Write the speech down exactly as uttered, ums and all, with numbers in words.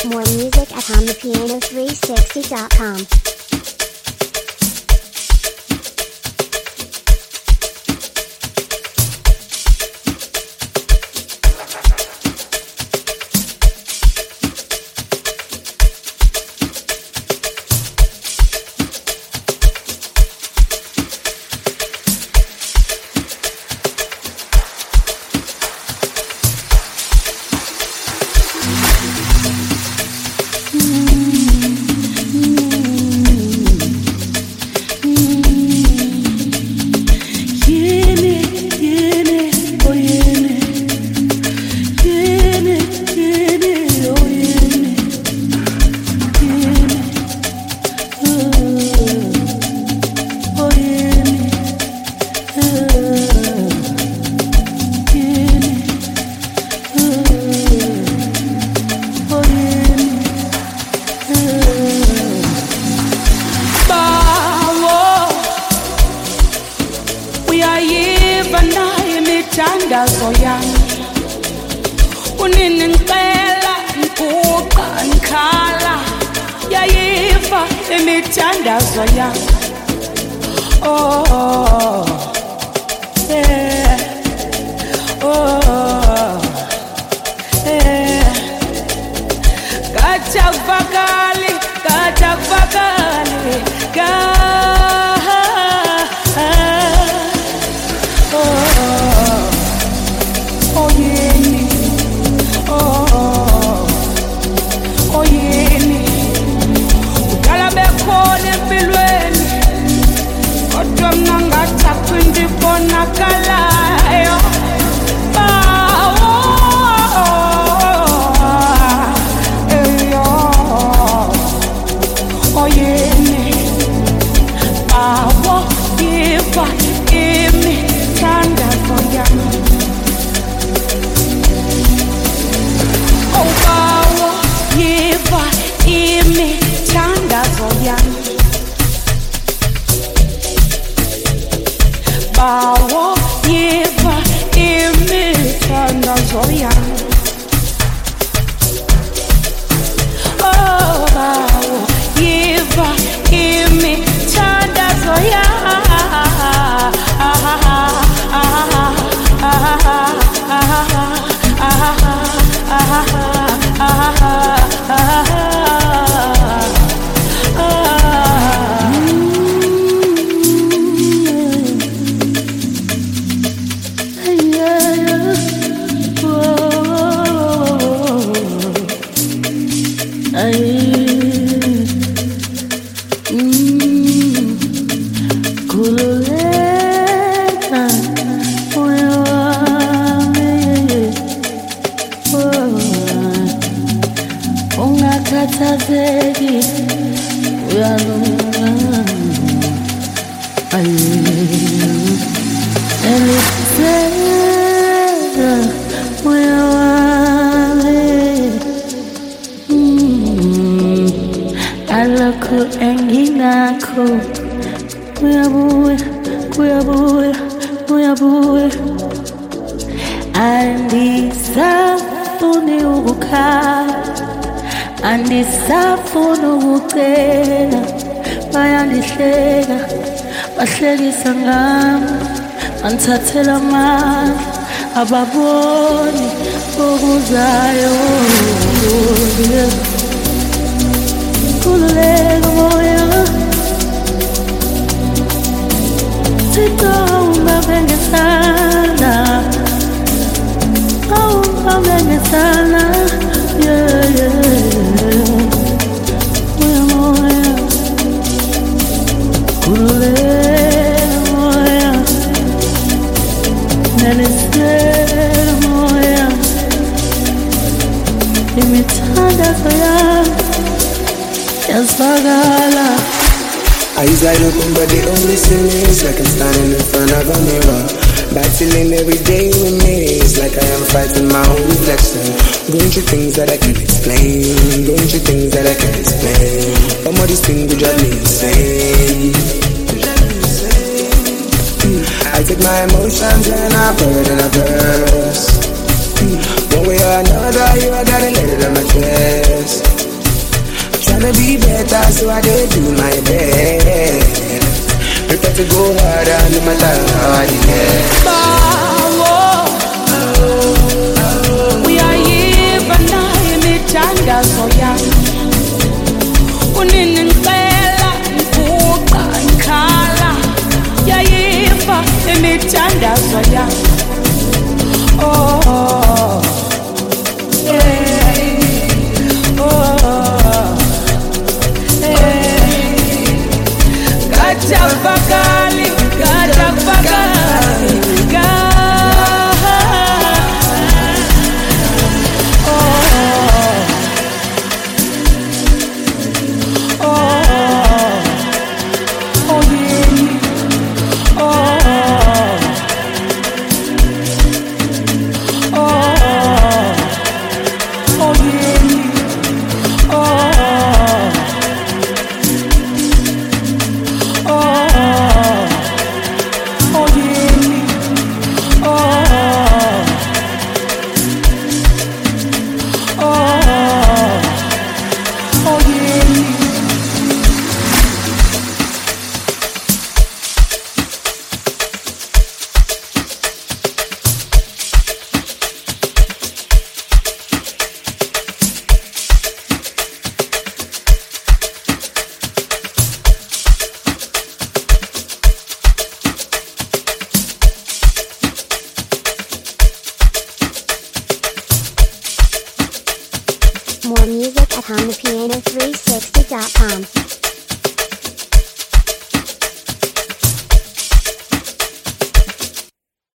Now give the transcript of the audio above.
More music at hum the piano three sixty dot com. Andisafuna ukucela bayandihleka bahlekisa ngami bangithathela amandla ababoni okuzayo khululeka moya Thixo ungabengisana ungabengisana yeah yeah moya moya khululeka moya nanisela moya imithandazo yami yazwakala Eyes wide open but they only see me. It's like I'm standing in front of a mirror, battling every day with me. It's like I am fighting my own reflection, going through things that I can't explain, going through things that I can't explain. Some of these things will drive me insane. I take my emotions and I pour it in a verse. One way or another, you gotta let it on my chest. wanna be better, so I did do my best. Prepare to go harder, no matter how I get. We are here for now, in the tanda so young. Unin and Bella, Boba and Kala. Yeah, yeah, in the tanda so young. Oh, yeah. Oh, yeah. Gata Bakali, Gata Bakali, Gata. More music at home the piano three sixty dot com.